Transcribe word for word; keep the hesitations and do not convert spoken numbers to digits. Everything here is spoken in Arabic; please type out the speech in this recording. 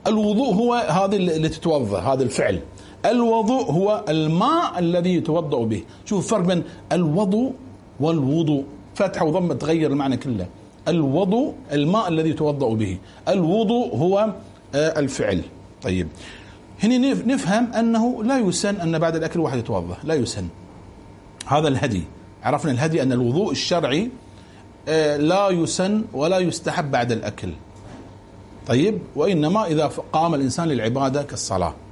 الوضوء هو هذا اللي تتوضأ، هذا الفعل. الوضوء هو الماء الذي يتوضأ به. شوف الفرق بين الوضوء والوضوء، فتحة وضمة تغير المعنى كله. الوضوء الماء الذي يتوضأ به، الوضوء هو الفعل. طيب هنا نفهم أنه لا يسن أن بعد الأكل واحد يتوضأ، لا يسن. هذا الهدي، عرفنا الهدي أن الوضوء الشرعي لا يسن ولا يستحب بعد الأكل. طيب وإنما إذا قام الإنسان للعبادة كالصلاة.